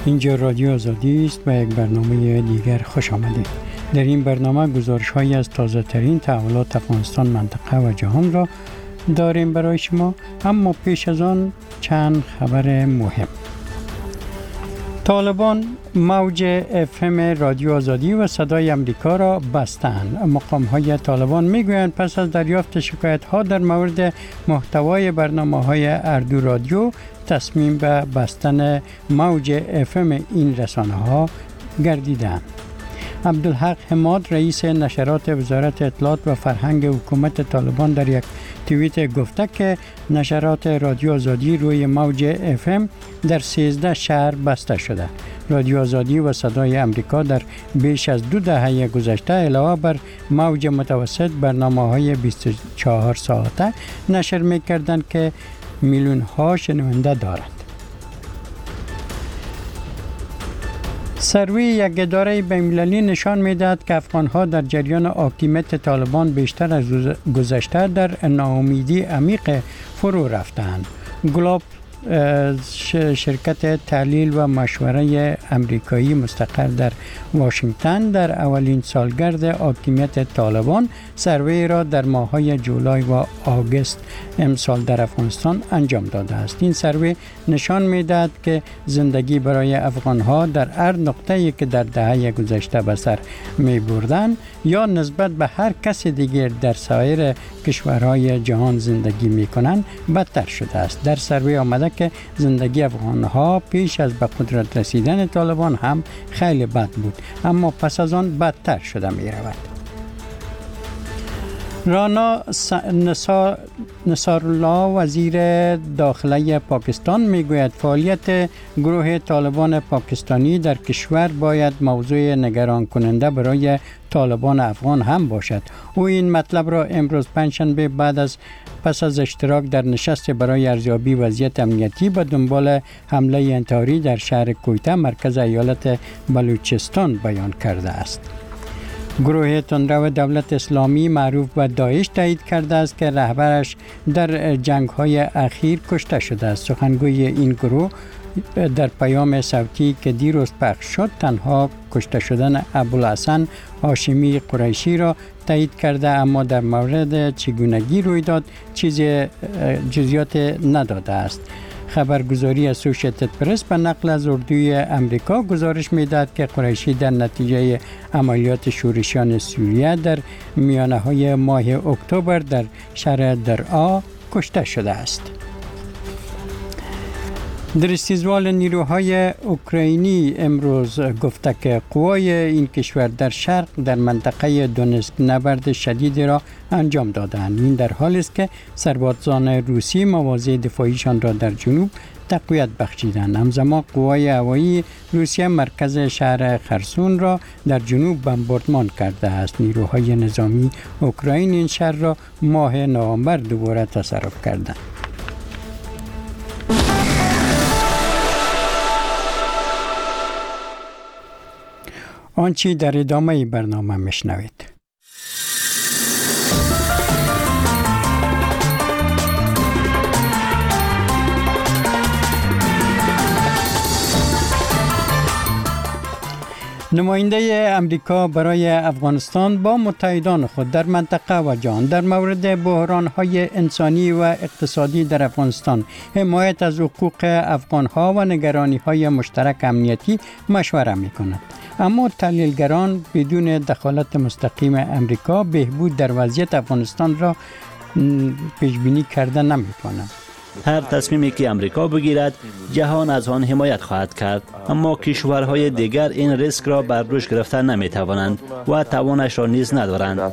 اینجا رادیو آزادی است و یک برنامه دیگر خوش آمدید. در این برنامه گزارش‌هایی از تازه‌ترین تحولات افغانستان، منطقه و جهان را داریم برای شما، اما پیش از آن چند خبر مهم. طالبان موج FM رادیو آزادی و صدای امریکا را بستند. مقام‌های طالبان میگویند پس از دریافت شکایت‌ها در مورد محتوای برنامه‌های اردو رادیو تصمیم به بستن موج FM این رسانه‌ها گردیدند. عبدالحق حماد رئیس نشرات وزارت اطلاعات و فرهنگ حکومت طالبان در یک توییت گفته که نشرات رادیو آزادی روی موج FM در 13 شهر بسته شده. رادیو آزادی و صدای امریکا در بیش از 2 دهه گذشته علاوه بر موج متوسط برنامه‌های 24 ساعته نشر می‌کردند که میلیون‌ها شنونده دارند. سروی یک اداره بین‌المللی نشان می‌دهد که افغان‌ها در جریان حاکمیت طالبان بیشتر از گذشته در ناامیدی عمیق فرو رفتند. گلوب شرکت تحلیل و مشوره امریکایی مستقر در واشنگتن در اولین سالگرد حاکمیت طالبان سروی را در ماه‌های جولای و آگوست امسال در افغانستان انجام داده است. این سروی نشان می‌دهد که زندگی برای افغان‌ها در هر نقطه‌ای که در دهه گذشته به سر می‌بردند یا نسبت به هر کس دیگر در سایر کشورهای جهان زندگی می‌کنند بدتر شده است. در سروی آمده که زندگی افغان‌ها پیش از به قدرت رسیدن طالبان هم خیلی بد بود، اما پس از آن بدتر شده می‌رود. رانا نصارالله وزیر داخله پاکستان میگوید فعالیت گروه طالبان پاکستانی در کشور باید موضوع نگران کننده برای طالبان افغان هم باشد. او این مطلب را امروز پنجشنبه پس از اشتراک در نشست برای ارزیابی وضعیت امنیتی به دنبال حمله انتحاری در شهر کویته مرکز ایالت بلوچستان بیان کرده است. گروه تندرو دولت اسلامی معروف به داعش تایید کرده است که رهبرش در جنگ‌های اخیر کشته شده است. سخنگوی این گروه در پیام صوتی که دیروز پخش شد تنها کشته شدن ابوالحسن هاشمی قریشی را تایید کرده، اما در مورد چگونگی روی داد جزئیات نداده است. خبرگزاری اسوسییتد پرس به نقل از اردوی امریکا گزارش می‌دهد که قریشی در نتیجه عملیات شورشیان سوریه در میانه‌های ماه اکتبر در شهر درعا کشته شده است. در استیزوال نیروهای اوکراینی امروز گفته که قوای این کشور در شرق در منطقه دونسک نبرد شدیدی را انجام دادند. این در حالی است که سربازان روسی مواضع دفاعیشان را در جنوب تقویت بخشیدند. همزمان قوای هوایی روسیه مرکز شهر خرسون را در جنوب بمباردمان کرده است. نیروهای نظامی اوکراین این شهر را ماه نوامبر دوباره تصرف کردند. آنچه در ادامه برنامه میشنوید. نماینده امریکا برای افغانستان با متحدان خود در منطقه و جهان در مورد بحران‌های انسانی و اقتصادی در افغانستان، حمایت از حقوق افغان‌ها و نگرانی‌های مشترک امنیتی مشوره می‌کند. اما تحلیلگران بدون دخالت مستقیم امریکا بهبود در وضعیت افغانستان را پیش‌بینی کرده نمی‌توانند. هر تصمیمی که امریکا بگیرد جهان از آن حمایت خواهد کرد، اما کشورهای دیگر این ریسک را بر دوش گرفته نمی‌توانند و توانش را نیز ندارند.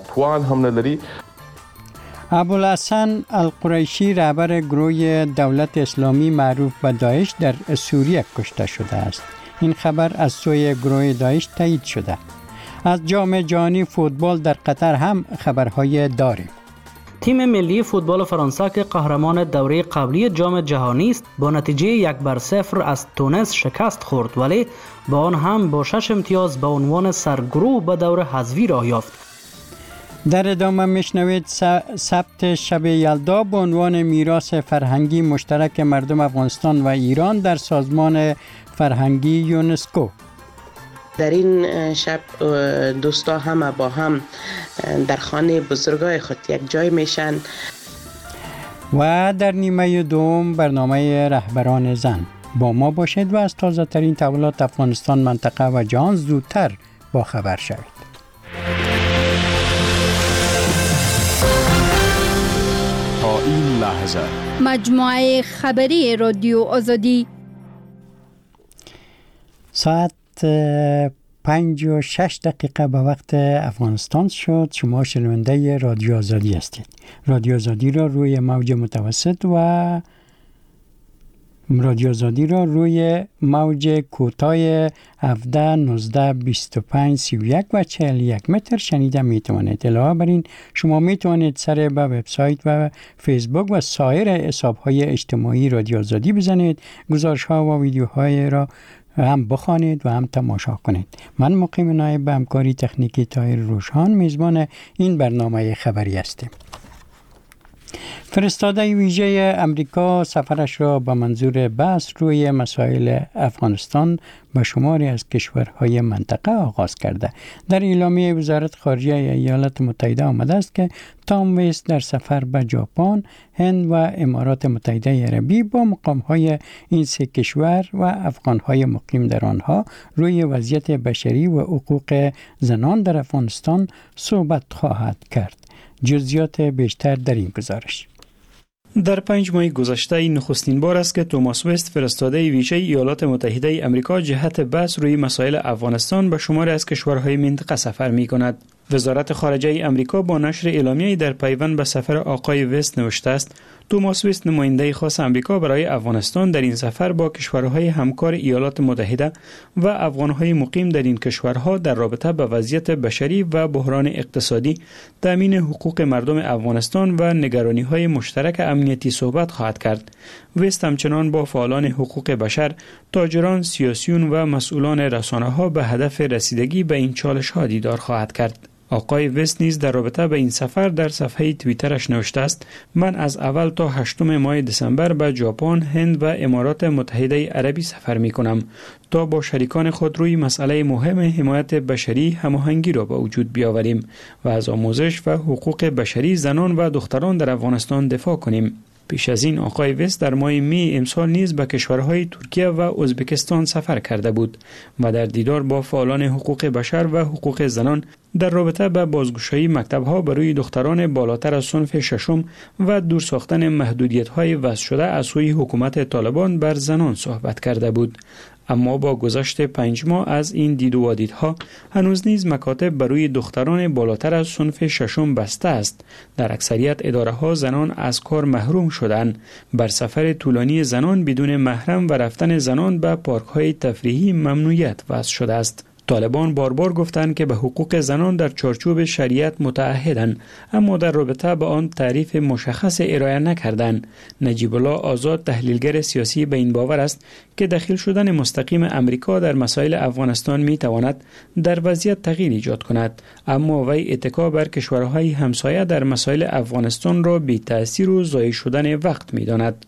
ابوالحسن القریشی رهبر گروه دولت اسلامی معروف به داعش در سوریه کشته شده است. این خبر از سوی گروه داعش تایید شده. از جام جهانی فوتبال در قطر هم خبرهای داریم. تیم ملی فوتبال فرانسه که قهرمان دوره قبلی جام جهانی است با نتیجه 1-0 از تونس شکست خورد، ولی با آن هم با 6 امتیاز به عنوان سرگروه به دور حذفی راه یافت. در ادامه میشنوید ثبت شب یلدا به عنوان میراث فرهنگی مشترک مردم افغانستان و ایران در سازمان فرهنگی یونسکو. در این شب دوستا همه با هم در خانه بزرگای خود یک جای میشن. و در نیمه دوم برنامه رهبران زن. با ما باشید و از تازه ترین تحولات افغانستان، منطقه و جهان زودتر با خبر شوید. تا این لحظه مجموعه خبری رادیو آزادی ساعت 5 و 6 دقیقه به وقت افغانستان شد. شما شنونده رادیو آزادی هستید. رادیو آزادی را روی موج متوسط و رادیو آزادی را روی موج کوتاه 17 19 25 31 و 41 متر شنیده می توانید. علاوه بر این شما می توانید سر به وبسایت و فیسبوک و سایر حساب‌های اجتماعی رادیو آزادی بزنید. گزارش‌ها و ویدیوهای را هم بخوانید و هم تماشا کنید. من مقیم نایب به همکاری تکنیکی طاهر روشان میزبان این برنامه خبری هستم. فرستاده ویژه امریکا سفرش را به منظور بحث روی مسائل افغانستان به شماری از کشورهای منطقه آغاز کرده. در اعلامیه وزارت خارجه ایالات متحده آمده است که تام ویست در سفر به ژاپن، هند و امارات متحده عربی با مقامهای این سه کشور و افغانهای مقیم در آنها روی وضعیت بشری و حقوق زنان در افغانستان صحبت خواهد کرد. جزئیات بیشتر در این گزارش. در 5 ماه گذشته این نخستین بار است که توماس ویست فرستاده ویژه ایالات متحده آمریکا جهت بحث روی مسائل افغانستان به شماری از کشورهای منطقه سفر می کند. وزارت خارجه آمریکا با نشر اعلامیه‌ای در پیوند به سفر آقای ویست نوشته است: توماس ویست نماینده خاص آمریکا برای افغانستان در این سفر با کشورهای همکار ایالات متحده و افغانهای مقیم در این کشورها در رابطه با وضعیت بشری و بحران اقتصادی، تامین حقوق مردم افغانستان و نگرانی‌های مشترک امنیتی صحبت خواهد کرد. ویست همچنان با فعالان حقوق بشر، تاجران، سیاسیون و مسئولان رسانه‌ها به هدف رسیدگی به این چالش‌ها دیدار خواهد کرد. آقای ویست نیز در رابطه به این سفر در صفحه توییترش نوشته است: من از اول تا 8 ماه دسامبر به ژاپن، هند و امارات متحده عربی سفر می کنم تا با شریکان خود روی مسئله مهم حمایت بشری هماهنگی را به وجود بیاوریم و از آموزش و حقوق بشری زنان و دختران در افغانستان دفاع کنیم. پیش از این آقای ویست در ماه می امسال نیز به کشورهای ترکیه و ازبکستان سفر کرده بود و در دیدار با فعالان حقوق بشر و حقوق زنان در رابطه با بازگشایی مکتب‌ها برای دختران بالاتر از صنف ششم و دور ساختن محدودیت‌های وضع شده از سوی حکومت طالبان بر زنان صحبت کرده بود. اما با گذشت 5 ماه از این دید و وادیدها هنوز نیز مکاتب برای دختران بالاتر از صنف ششم بسته است. در اکثریت اداره‌ها زنان از کار محروم شدند. بر سفر طولانی زنان بدون محرم و رفتن زنان به پارک‌های تفریحی ممنوعیت وضع شده است. طالبان بار گفتند که به حقوق زنان در چارچوب شریعت متعهدند، اما در رابطه با آن تعریف مشخص ارائه نکردند. نجیب الله آزاد، تحلیلگر سیاسی، به این باور است که دخیل شدن مستقیم امریکا در مسائل افغانستان می تواند در وضعیت تغییر ایجاد کند، اما وی اتکا بر کشورهای همسایه در مسائل افغانستان را بی تأثیر و ضایع شدن وقت می داند.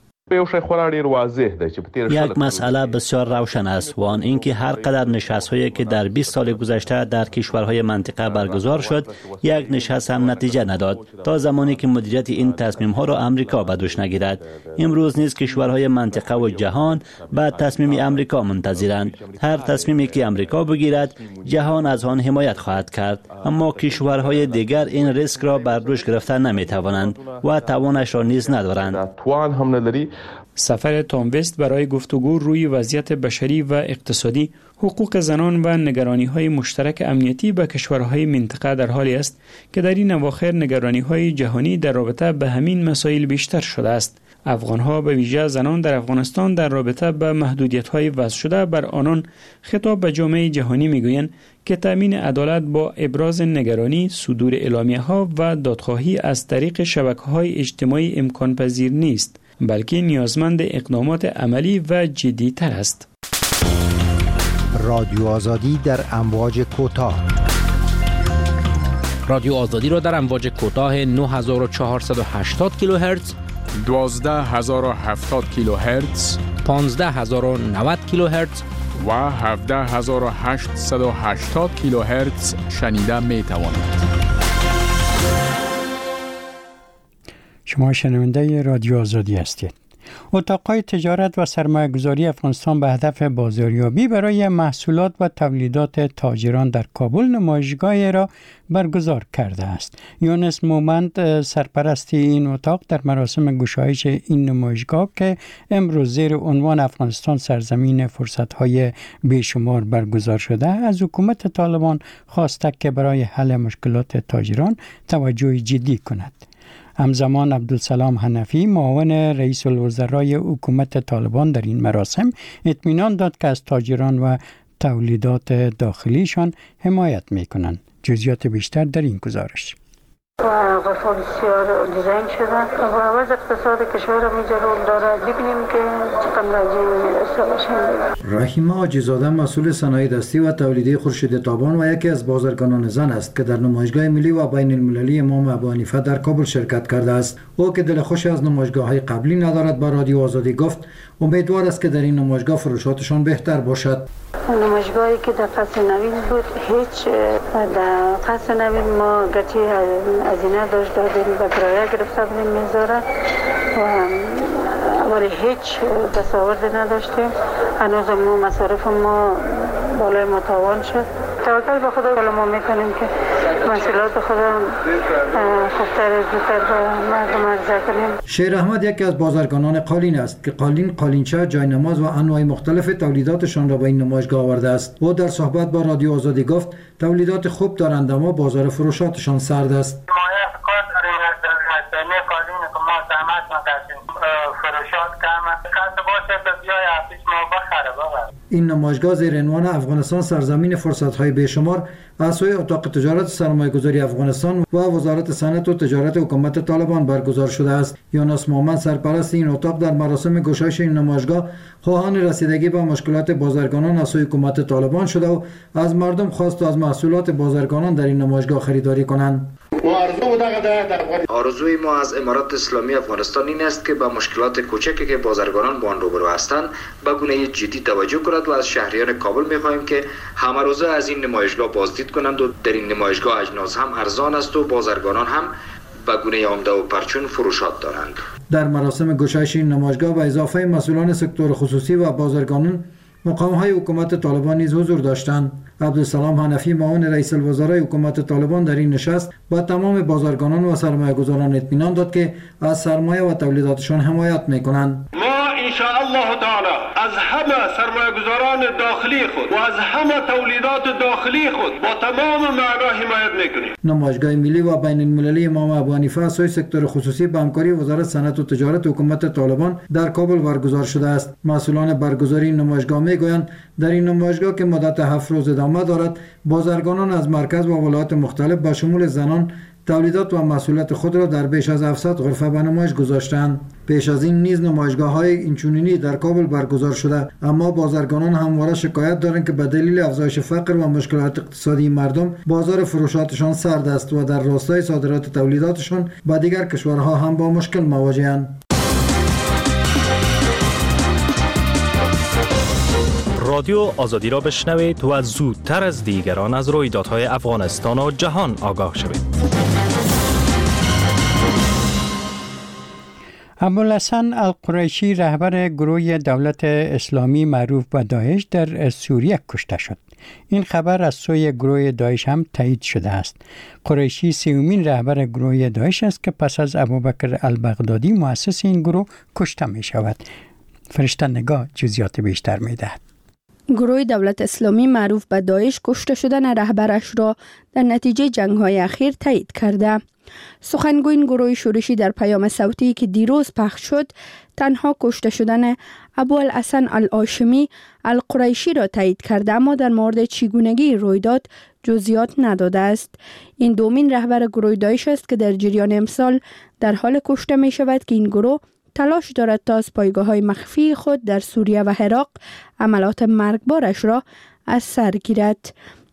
یک مسئله بسیار روشن است و آن اینکه هر قدر نشست‌هایی که در 20 سال گذشته در کشورهای منطقه برگزار شد، یک نشست هم نتیجه نداد تا زمانی که مدیریت این تصمیم‌ها را امریکا به دوش نگیرد. امروز نیز کشورهای منطقه و جهان به تصمیم امریکا منتظرند. هر تصمیمی که امریکا بگیرد، جهان از آن حمایت خواهد کرد، اما کشورهای دیگر این ریسک را بر دوش گرفته نمی‌توانند و توانش را نیز ندارند. سفر تام ویست برای گفتگو روی وضعیت بشری و اقتصادی، حقوق زنان و نگرانی‌های مشترک امنیتی به کشورهای منطقه در حالی است که در این اواخر نگرانی‌های جهانی در رابطه به همین مسائل بیشتر شده است. افغان‌ها به ویژه زنان در افغانستان در رابطه به محدودیت‌های وضع شده بر آنان خطاب به جامعه جهانی می‌گویند که تامین عدالت با ابراز نگرانی، صدور اعلامیه‌ها و دادخواهی از طریق شبکه‌های اجتماعی امکان پذیر نیست، بلکه نیازمند اقدامات عملی و جدی تر است. رادیو آزادی در امواج کوتاه رادیو آزادی را در امواج کوتاه 9480 کیلوهرتز، 12070 کیلوهرتز، 15090 کیلوهرتز و 17880 کیلوهرتز شنیده می توانید. شما شنونده رادیو آزادی هستید. اتاق‌های تجارت و سرمایه‌گذاری افغانستان به هدف بازاریابی برای محصولات و تولیدات تاجران در کابل نمایشگاهی را برگزار کرده است. یونس مومند سرپرست این اتاق در مراسم گشایش این نمایشگاه که امروز زیر عنوان افغانستان سرزمین فرصت‌های بیشمار برگزار شده از حکومت طالبان خواسته که برای حل مشکلات تاجران توجه جدی کند. همزمان عبدالسلام حنفی معاون رئیس الوزرای حکومت طالبان در این مراسم اطمینان داد که از تاجران و تولیدات داخلیشان حمایت می‌کنند. جزئیات بیشتر در این گزارش. غرفه بسیار دیزاین شده و وضع اقتصاد کشور را می‌جرول داره. ببینیم که چقدر راجع استفاده. رحیمه حاجی‌زاده مسئول صنایع دستی و تولیدی خورشید تابان و یکی از بازرگانان زن است که در نمایشگاه ملی و بین المللی امام ابو حنیفه در کابل شرکت کرده است. او که دلخوش از نمایشگاه‌های قبلی ندارد با رادیو آزادی گفت امیدوار است که در این نمایشگاه فروشاتشان بهتر باشد. نمایشگاهی که در قصر نوین بود هیچ در قصر نوین ما گرچه هزینه داشت دادیم و کرایه گرفته بودیم میذاره ولی هیچ دستاورد نداشتیم. هنوز ما مصارف ما بالای متوان شد. توکل به خدا ما میکنیم که محصولات خدا خوبتر زودتر به مردم عرضه کنیم. شیر احمد یکی از بازرگانان قالین است که قالینچه، جای نماز و انواع مختلف تولیداتشان را به این نمایشگاه آورده است. او در صحبت با رادیو آزادی گفت تولیدات خوب دارند اما بازار فروشاتشان سرد است. این نمایشگاه زیر عنوان افغانستان سرزمین فرصت‌های بیشمار از سوی اتاق تجارت و سرمایه‌گذاری افغانستان و وزارت صنعت و تجارت حکومت طالبان برگزار شده است. یونس مومند سرپرست این اتاق در مراسم گشایش این نمایشگاه خواهان رسیدگی به مشکلات بازرگانان از سوی حکومت طالبان شده و از مردم خواست از محصولات بازرگانان در این نمایشگاه خریداری کنند. آرزوی ما از امارات اسلامی افغانستان این است که با مشکلات کوچکی که بازرگانان با آن روبرو هستند به گونه جدی توجه کند و از شهریان کابل می‌خواهیم که همه روزه از این نمایشگاه بازدید کنند و در این نمایشگاه اجناس هم ارزان است و بازرگانان هم به گونه عمده و پرچون فروشات دارند. در مراسم گشایش این نمایشگاه به اضافه مسئولان سکتور خصوصی و بازرگانان مقام‌های حکومت طالبان نیز حضور داشتند. عبدالسلام حنفی معاون رئیس الوزرای حکومت طالبان در این نشست با تمام بازرگانان و سرمایه‌گذاران اطمینان داد که از سرمایه و تولیداتشان حمایت می‌کنند. ما ان شاء الله تعالی از همه سرمایه‌گذاران داخلی خود و از همه تولیدات داخلی خود با تمام معنا حمایت می‌کنیم. نمایشگاه ملی و بین المللی امام ابو حنیفه از سوی سکتور خصوصی به همکاری وزارت صنعت و تجارت حکومت طالبان در کابل برگزار شده است. مسئولان برگزاری نمایشگاه میگویند در این نمایشگاه که مدت 7 روز ادامه دارد بازرگانان از مرکز و ولایات مختلف با شمول زنان تولیدات و محصولات خود را در بیش از 700 غرفه به نمایش گذاشتند. پیش از این نیز نمایشگاه‌های اینچنینی در کابل برگزار شده اما بازرگانان همواره شکایت دارند که به دلیل افزایش فقر و مشکلات اقتصادی مردم بازار فروشاتشان سرد است و در راستای صادرات تولیداتشان به دیگر کشورها هم با مشکل مواجه‌اند. رادیو آزادی را بشنوید و زودتر از دیگران از رویدادهای افغانستان و جهان آگاه شوید. ابوالحسن القریشی رهبر گروه دولت اسلامی معروف به داعش در سوریه کشته شد. این خبر از سوی گروه داعش هم تایید شده است. قریشی سومین رهبر گروه داعش است که پس از ابوبکر البغدادی مؤسس این گروه کشته می شود. فرشته نگاه جزئیات بیشتر می دهد. گروه دولت اسلامی معروف به داعش کشته شدن رهبرش را در نتیجه جنگ‌های اخیر تایید کرده. سخنگوی این گروه شورشی در پیام صوتی که دیروز پخش شد تنها کشته شدن ابوالحسن الهاشمی القریشی را تایید کرده اما در مورد چگونگی رویداد جزئیات نداده است. این دومین رهبر گروه داعش است که در جریان امسال در حال کشته می شود که این گروه تلاش دارد تا از پایگاه‌های مخفی خود در سوریه و عراق عملات مرگبارش را از سر گیرد.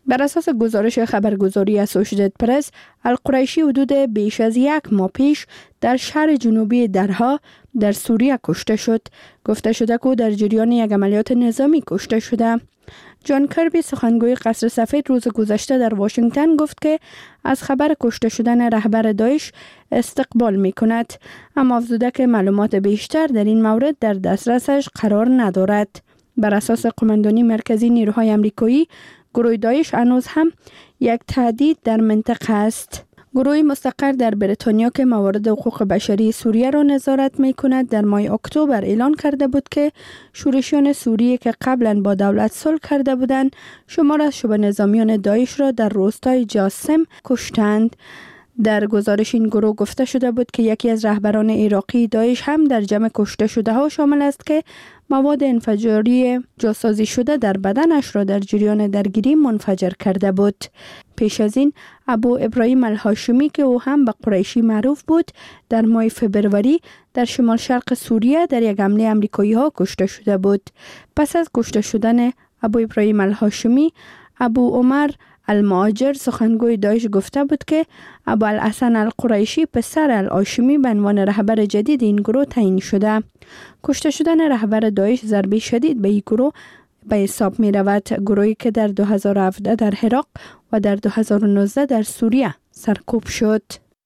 بر اساس گزارش خبرگزاری اسوشییتد پرس، القریشی حدود بیش از 1 ماه پیش در شهر جنوبی درها در سوریه کشته شد. گفته شده که در جریان یک عملیات نظامی کشته شده. جان کربی سخنگوی قصر سفید روز گذشته در واشنگتن گفت که از خبر کشته شدن رهبر داعش استقبال می کند، اما افزوده که معلومات بیشتر در این مورد در دسترسش قرار ندارد. بر اساس قماندانی مرکزی نیروهای آمریکایی، گروه داعش هنوز هم یک تهدید در منطقه است. گروهی مستقر در بریتانیا که موارد حقوق بشری سوریه را نظارت می کند در ماه اکتبر اعلان کرده بود که شورشیان سوریه که قبلا با دولت صلح کرده بودند شمار از شبه نظامیان داعش را در روستای جاسم کشتند. در گزارش این گروه گفته شده بود که یکی از رهبران عراقی داعش هم در جمع کشته شده ها شامل است که مواد انفجاری جاسازی شده در بدنش را در جریان درگیری منفجر کرده بود. پیش از این ابو ابراهیم الهاشمی که او هم به قریشی معروف بود در ماه فبروری در شمال شرق سوریه در یک حمله آمریکایی ها کشته شده بود. پس از کشته شدن ابو ابراهیم الهاشمی، ابو عمر المهاجر سخنگوی داعش گفته بود که ابو الحسن القریشی پسر الهاشمی به عنوان رهبر جدید این گروه تعیین شده. کشته شدن رهبر داعش ضربه شدید به این گروه به حساب می رود، گروهی که در 2017 در عراق و در 2019 در سوریه سرکوب شد.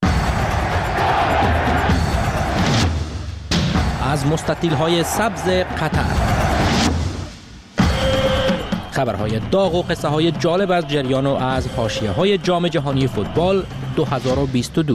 از مستطیل‌های سبز قطر خبرهای داغ و قصه های جالب از جریان و از حاشیه‌های جام جهانی فوتبال 2022.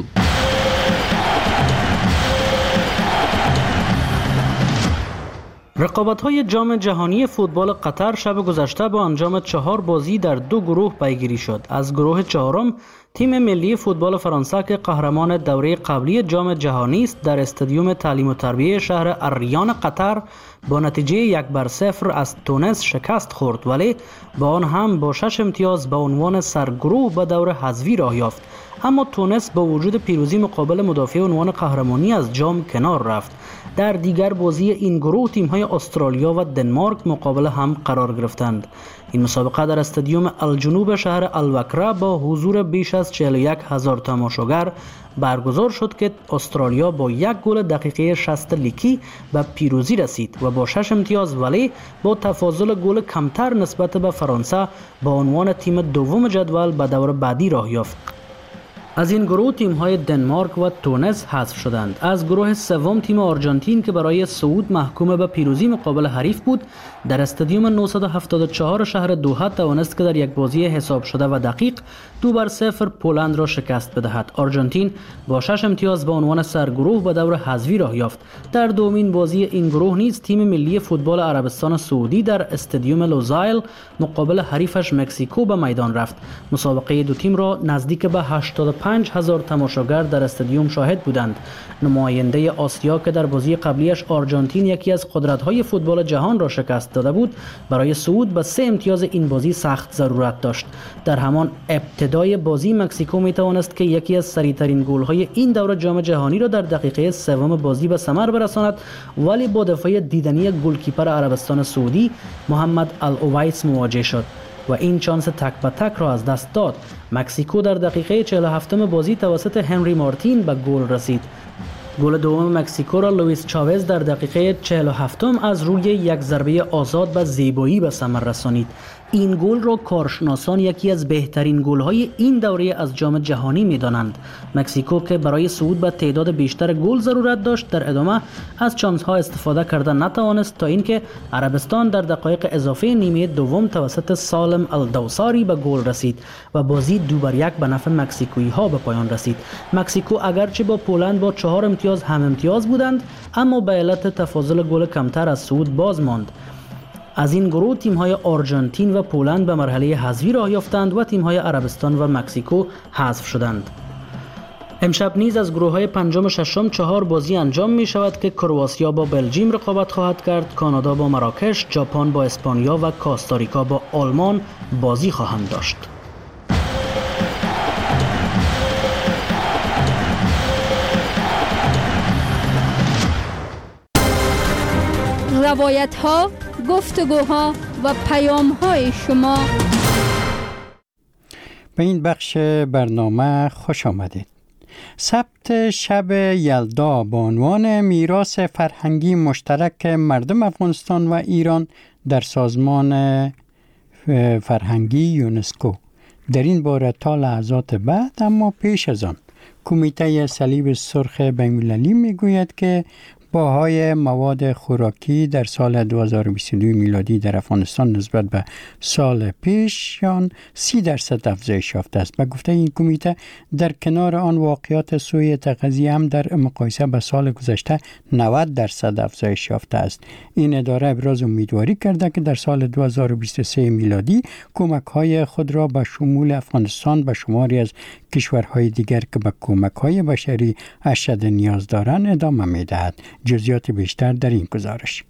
رقابت‌های جام جهانی فوتبال قطر شب گذشته با انجام 4 بازی در 2 گروه پیگیری شد. از گروه چهارم تیم ملی فوتبال فرانسه که قهرمان دوره قبلی جام جهانی است در استادیوم تعلیم و تربیت شهر الریان قطر با نتیجه 1-0 از تونس شکست خورد، ولی با آن هم با 6 امتیاز به عنوان سرگروه به دور حذفی راه یافت. اما تونس با وجود پیروزی مقابل مدافع عنوان قهرمانی از جام کنار رفت. در دیگر بازی این گروه تیم‌های استرالیا و دنمارک مقابل هم قرار گرفتند. این مسابقه در استادیوم الجنوب شهر الوکره با حضور بیش از 41,000 تماشاگر برگزار شد که استرالیا با 1 گل دقیقه 60 لیکی به پیروزی رسید و با 6 امتیاز ولی با تفاضل گل کمتر نسبت به فرانسه با عنوان تیم دوم جدول به دور بعدی راه یافت. از این گروه تیم‌های دنمارک و تونس حذف شدند. از گروه سوم تیم آرژانتین که برای صعود محکوم به پیروزی مقابل حریف بود در استادیوم 974 شهر دوحه توانست که در یک بازی حساب شده و دقیق 2-0 پولند را شکست بدهد. آرژانتین با 6 امتیاز به عنوان سرگروه به دور حذفی راه یافت. در دومین بازی این گروه نیز تیم ملی فوتبال عربستان سعودی در استادیوم لوزایل مقابل حریفش مکزیکو به میدان رفت. مسابقه دو تیم را نزدیک به 85,000 تماشاگر در استادیوم شاهد بودند. نماینده آسیا که در بازی قبلیش آرژانتین یکی از قدرت‌های فوتبال جهان را شکست داده بود، برای صعود به 3 امتیاز این بازی سخت ضرورت داشت. در همان ابتدای بازی مکزیکو می توانست که یکی از سریعترین گل‌های این دوره جام جهانی را در دقیقه 3 بازی به ثمر برساند، ولی با دفاع دیدنی گلکیپر عربستان سعودی محمد الاویس مواجه شد و این چانس تک به تک را از دست داد. مکزیکو در دقیقه 47 بازی توسط هنری مارتین به گل رسید. گل دوم مکزیکو را لوئیس چاوز در دقیقه 47 از روی یک ضربه آزاد به زیبایی به ثمر رسانید. این گل را کارشناسان یکی از بهترین گل‌های این دوره از جام جهانی می‌دانند. مکزیکو که برای صعود به تعداد بیشتر گل ضرورت داشت، در ادامه از چانس‌ها استفاده کرده نتوانست تا اینکه عربستان در دقایق اضافه نیمه دوم توسط سالم الدوساری به گل رسید و بازی 2-1 به نفع مکزیکویی‌ها به پایان رسید. مکزیکو اگرچه با پولند با 4 امتیاز هم امتیاز بودند، اما به علت تفاضل گل کمتر از صعود باز ماند. از این گروه تیم‌های آرژانتین و پولند به مرحله حذفی راه یافتند و تیم‌های عربستان و مکزیکو حذف شدند. امشب نیز از گروه‌های پنجم و ششم 4 بازی انجام می‌شود که کرواتیا با بلژیم رقابت خواهد کرد، کانادا با مراکش، ژاپن با اسپانیا و کاستاریکا با آلمان بازی خواهند داشت. روایت‌ها، گفتگوها و پیام‌های شما به این بخش برنامه خوش آمدید. ثبت شب یلدا به عنوان میراث فرهنگی مشترک مردم افغانستان و ایران در سازمان فرهنگی یونسکو. در این باره تا لحظات بعد، اما پیش از آن کمیته صلیب سرخ بین‌المللی میگوید که بهای مواد خوراکی در سال 2022 میلادی در افغانستان نسبت به سال پیشیان 30% افزایش یافته است. به گفته این کمیته، در کنار آن واقعات سوء تغذیه هم در مقایسه با سال گذشته 90% افزایش یافته است. این اداره ابراز امیدواری کرده که در سال 2023 میلادی کمک‌های خود را به شمول افغانستان به شماری از کشورهای دیگر که به کمک‌های بشری اشد نیاز دارند ادامه می‌دهد. جزئیات بیشتر در این گزارش.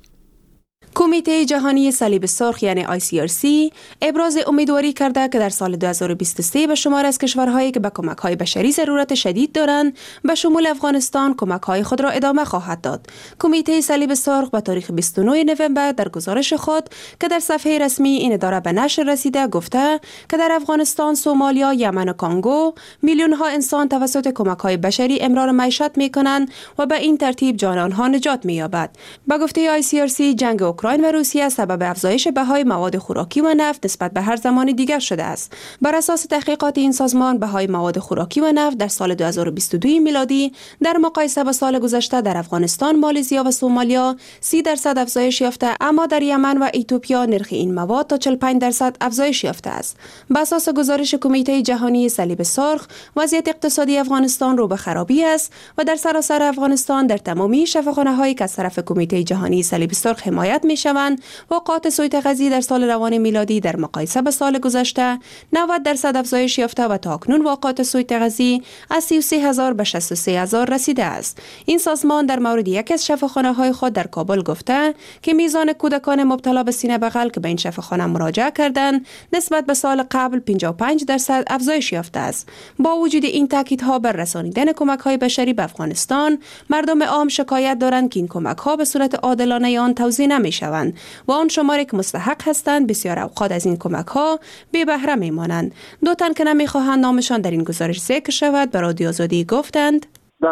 کمیته جهانی صلیب سرخ یعنی ICRC ابراز امیدواری کرده که در سال 2023 به شمار از کشورهایی که به کمک‌های بشری ضرورت شدید دارند به شمول افغانستان کمک‌های خود را ادامه خواهد داد. کمیته صلیب سرخ به تاریخ 29 نوامبر در گزارش خود که در صفحه رسمی این اداره به نشر رسیده گفته که در افغانستان، سومالیا، یمن و کانگو میلیون‌ها انسان توسط کمک‌های بشری امرار معیشت می‌کنند و به این ترتیب جان آنها نجات می‌یابد. به گفته ICRC، جنگ اوکراین و روسیه سبب افزایش بهای مواد خوراکی و نفت نسبت به هر زمان دیگر شده است. بر اساس تحقیقات این سازمان، بهای مواد خوراکی و نفت در سال 2022 میلادی در مقایسه با سال گذشته در افغانستان، مالزیا و سومالیا 30% افزایش یافته، اما در یمن و اتیوپیا نرخ این مواد تا 45% افزایش یافته است. بر اساس گزارش کمیته جهانی صلیب سرخ، وضعیت اقتصادی افغانستان رو به خرابی است و در سراسر افغانستان در تمامی شفاخانه‌هایی که از طرف کمیته جهانی صلیب سرخ حمایت می‌شوند، واقعات سوء تغذیه در سال روان میلادی در مقایسه با سال گذشته 90% افزایش یافته و تاکنون واقعات سوء تغذیه از 33000 به 63000 رسیده است. این سازمان در مورد یکی از شفاخانه‌های خود در کابل گفته که میزان کودکان مبتلا به سینه بغل که به این شفاخانه مراجعه کردند نسبت به سال قبل 55% افزایش یافته است. با وجود این تاکیدها بر رسانیدن کمک‌های بشری به افغانستان، مردم عام شکایت دارند که این کمک‌ها به صورت عادلانه آن توزیع نمی‌شوند و آن شماری که مستحق هستند بسیار اوقات از این کمک‌ها بی بهره می‌مانند. دو تن که نمی‌خواهند نامشان در این گزارش ذکر شود به رادیو آزادی گفتند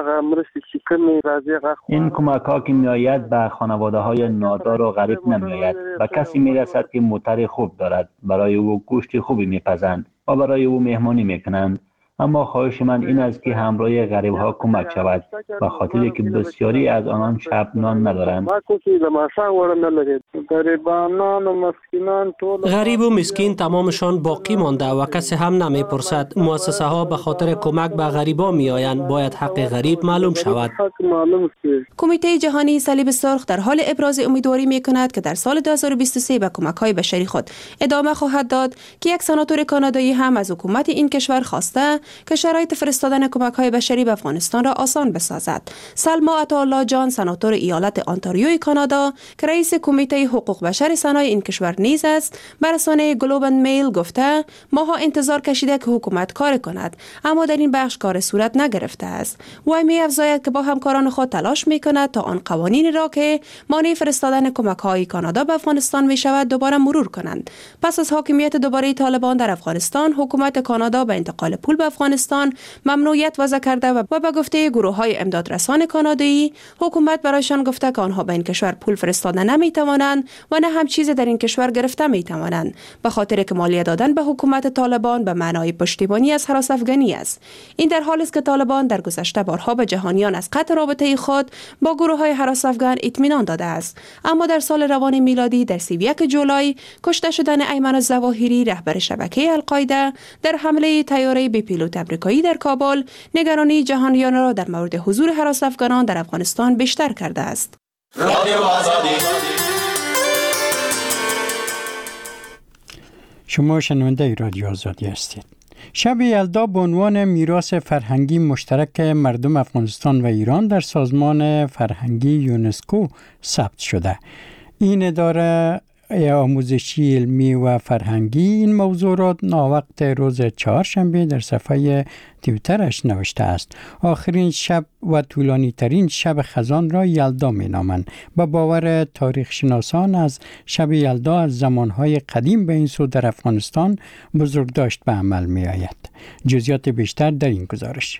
این کمک‌ها که می‌آید به خانواده‌های نادار و غریب نمی‌آید. به کسی می‌رسد که موتر خوب دارد، برای او گوشت خوبی می‌پزند و برای او مهمانی می‌کنند. اما خواهش من این است که همراه غریب‌ها کمک شود، به خاطری که بسیاری از آنان شب نان ندارند. غریب و مسکین تمامشان باقی مانده و کسی هم نمی‌پرسد. مؤسسه ها به خاطر کمک به غریبا می‌آیند. باید حق غریب معلوم شود. کمیته جهانی صلیب سرخ در حال ابراز امیدواری می‌کند که در سال 2023 به کمک‌های بشری خود ادامه خواهد داد که یک سناتور کانادایی هم از حکومت این کشور خواسته که شرایط فرستادن کمک‌های بشری به افغانستان را آسان بسازد. سلما عطاالله جان، سناتور ایالت آنتاریوی کانادا که رئیس کمیته حقوق بشر سنای این کشور نیز است، به رسانه گلوب اند میل گفته ماها انتظار کشیده که حکومت کار کند، اما در این بخش کار صورت نگرفته است. وی می‌افزاید که با همکاران خود تلاش می‌کند تا آن قوانینی را که مانع فرستادن کمک‌های کانادا به افغانستان می‌شود دوباره مرور کنند. پس از حاکمیت دوباره طالبان در افغانستان، حکومت کانادا به انتقال پول به افغانستان ممنوعیت وضع کرده و به گفته گروه‌های امدادرسان کانادایی، حکومت برایشان گفته که آنها به این کشور پول فرستاده نمی‌توانند و نه هم چیز در این کشور گرفته می‌توانند، به خاطر که مالیه دادن به حکومت طالبان به معنای پشتیبانی از هراس افغانی است. این در حالی است که طالبان در گذشته بارها به جهانیان از قطع رابطه خود با گروه‌های هراس افغان اطمینان داده است، اما در سال روان میلادی در 31 جولای کشته شدن ایمن الظواهری، رهبر شبکه القاعده، در حمله طیاره بی پیلوت آمریکایی در کابل، نگرانی جهانیان را در مورد حضور هراس افغانان در افغانستان بیشتر کرده است. شما شنونده رادیو آزادی هستید. شب یلدا به عنوان میراث فرهنگی مشترک مردم افغانستان و ایران در سازمان فرهنگی یونسکو ثبت شده. این اداره آموزشی علمی و فرهنگی این موضوع را ناوقت روز چهارشنبه در صفحه توییترش نوشته است. آخرین شب و طولانی ترین شب خزان را یلدا می نامند. با باور تاریخ شناسان از شب یلدا از زمانهای قدیم به این سو در افغانستان بزرگداشت به عمل می آید. جزئیات بیشتر در این گزارش.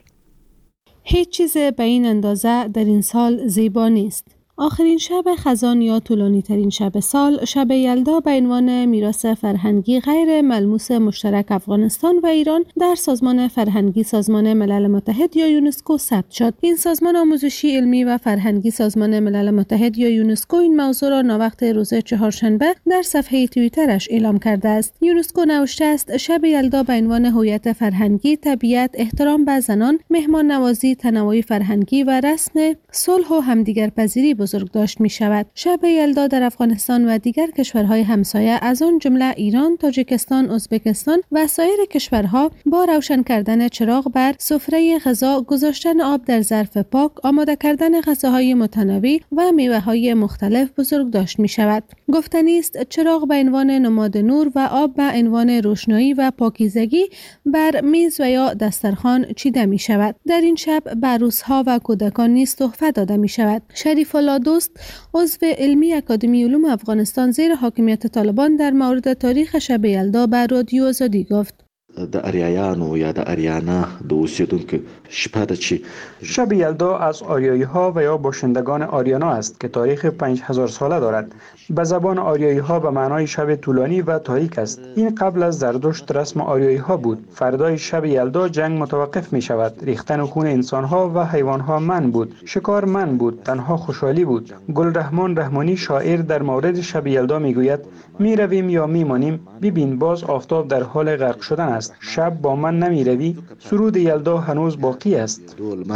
هیچ چیز به این اندازه در این سال زیبا نیست. آخرین شب خزان یا طولانی ترین شب سال، شب یلدا به عنوان میراث فرهنگی غیر ملموس مشترک افغانستان و ایران در سازمان فرهنگی سازمان ملل متحد یا یونسکو ثبت شد. این سازمان آموزشی علمی و فرهنگی سازمان ملل متحد یا یونسکو این موضوع را ناوقت روز چهارشنبه در صفحه توییترش اعلام کرده است. یونسکو نوشته است شب یلدا به عنوان هویت فرهنگی، طبیعت، احترام به زنان، مهمان نوازی، تنوع فرهنگی و رسم صلح و همدیگرپذیری بزرگداشت می شود. شب یلدا در افغانستان و دیگر کشورهای همسایه از آن جمله ایران، تاجیکستان، ازبکستان و سایر کشورها با روشن کردن چراغ بر سفره غذا، گذاشتن آب در ظرف پاک، آماده کردن غذاهای متنوع و میوه‌های مختلف بزرگداشت می شود. گفتنی است چراغ به عنوان نماد نور و آب به عنوان روشنایی و پاکیزگی بر میز و یا دسترخوان چیده می شود. در این شب به عروس‌ها و کودکان نیز تحفه داده می شود. شریف الله دوست، عضو علمی اکادمی علوم افغانستان زیر حاکمیت طالبان، در مورد تاریخ شب یلدا به رادیو آزادی گفت: د اریایانو یا د اریانا د اوسیدونکو شپه ده چې شب یلدا از آریایی ها و یا باشندگان آریانا است که تاریخ 5000 ساله دارد. به زبان آریایی ها به معنای شب طولانی و تاریک است. این قبل از زردشت رسم آریایی ها بود. فردای شب یلدا جنگ متوقف می شود. ریختن خون انسان ها و حیوان ها منع بود. شکار منع بود. تنها خوشحالی بود. گل رحمان رحمانی شاعر در مورد شب یلدا می گوید: می رویم یا می مانیم، ببین باز آفتاب در حال غرق شدن است. شب با من نمی روی، سرود یلدا هنوز باقی است.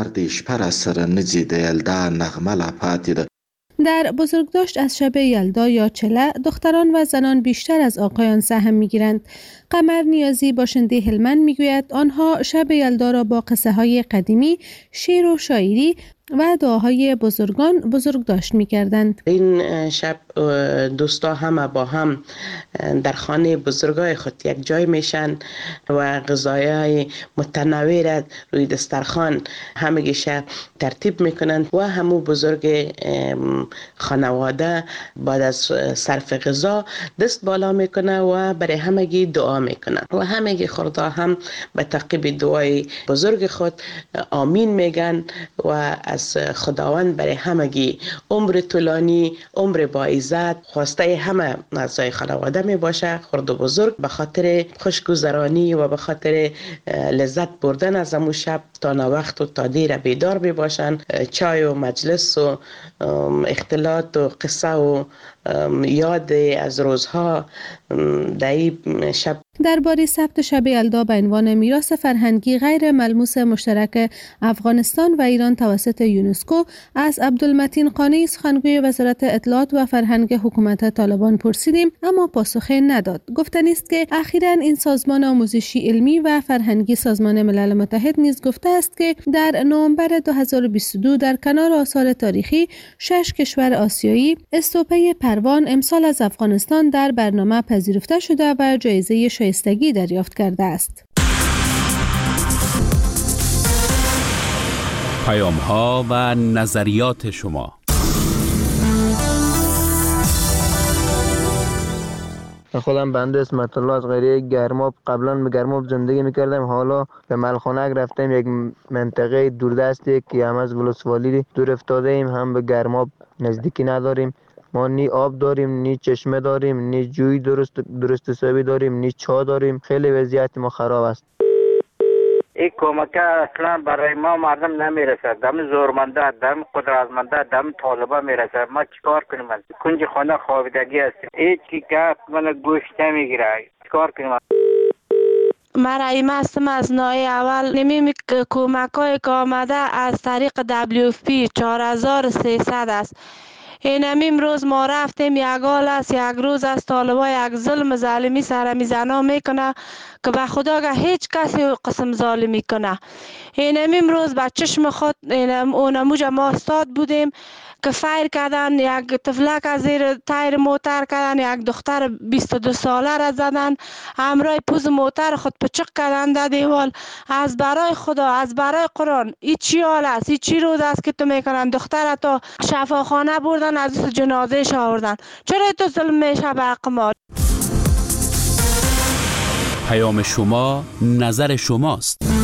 در بزرگداشت از شب یلدا یا چله، دختران و زنان بیشتر از آقایان سهم می‌گیرند. قمر نیازی باشنده هلمند می‌گوید آنها شب یلدا را با قصه های قدیمی، شعر و شاعری و دعاهای بزرگان بزرگداشت می‌کردند. این شب دوستا همه با هم در خانه بزرگای خود یک جای میشن و غذاهای متنوع را روی دسترخوان همگی شب ترتیب میکنند و همو بزرگ خانواده بعد از صرف غذا دست بالا میکنه و برای همگی دعا میکنه و همگی خوردا هم به تعقیب دعای بزرگ خود آمین میگن و از خداوند برای همگی عمر طولانی، عمر با عزت خواسته همه اعضای خانواده می باشه، خرد و بزرگ، به خاطر خوشگذرانی و به خاطر لذت بردن از امو شب تا نوقت و تا دیر بیدار می باشن. چای و مجلس و اختلاط و قصه و یاد از روزها در این شب. درباره ثبت شب یلدا به عنوان میراث فرهنگی غیر ملموس مشترک افغانستان و ایران توسط یونسکو از عبدالمتین قانی، سخنگوی وزارت اطلاعات و فرهنگ حکومت طالبان پرسیدیم، اما پاسخی نداد. گفتنی است که اخیراً این سازمان آموزشی علمی و فرهنگی سازمان ملل متحد نیز گفته است که در نوامبر 2022 در کنار آثار تاریخی 6 کشور آسیایی استوپه پروان امسال از افغانستان در برنامه پذیرفته شده و جایزه شایستگی دریافت کرده است. پیام‌ها و نظریات شما. خودم بنده اسمت الله از قریه گرماب، قبلا به گرماب زندگی میکردم، حالا به ملخانک رفتم، یک منطقه دوردستی که هم از ولسوالی دور افتاده ایم، هم به گرماب نزدیکی نداریم. ما نی آب داریم، نی چشمه داریم، نی جوی درست حسابی داریم، نی چا داریم. خیلی وضعیت ما خراب است. این کمک اصلا برای ما مردم نمیرسه. دم زورمنده، دم قدرتمنده، دم طالبا میرسه. ما چیکار کنیم؟ کنج خانه خوابیدگی است. هیچ کی کس من گوشت نمیگیره. چیکار کنیم؟ من رایمه هستم از نوع اول. نمی کمک های که آمده از طریق WFP 4300 است. این امروز ما رفتیم، یک حال است، یک روز از طالبا یک ظلم ظالمی سر میزنا میکنه که به خدا که هیچ کسی قسم ظالمی کنه. این امروز به چشم خود اونموج ما استاد بودیم که فایر کردن، یک طفلک از زیر تایر موتر کردن، یک دختر 22 ساله را زدن، همراه پوز موتر خود پچق کردن در دیوال. از برای خدا، از برای قرآن، این چی حال است؟ این چی روز است که تو میکنن؟ دختر تا شفاخانه بردن، از جنازه آوردن. چرا تو ظلم میشه به حق ما؟ پیام شما، نظر شماست.